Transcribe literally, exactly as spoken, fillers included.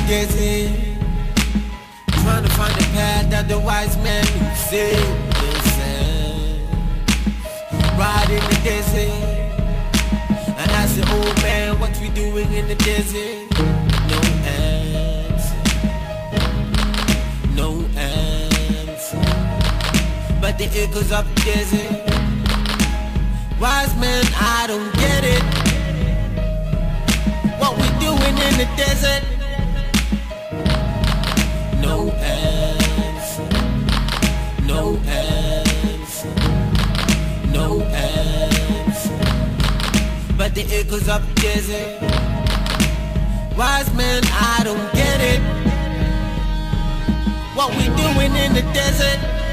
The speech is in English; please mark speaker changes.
Speaker 1: desert, trying to find the path that the wise man who said. Ride in the desert, I asked the old man, what we doing in the desert? No answer, no answer, but the echoes of the desert. Wise man, I don't get it. What we doing in the desert? No answer, no answer, no answer, but the echoes of the desert. Wise man, I don't get it. What we doing in the desert?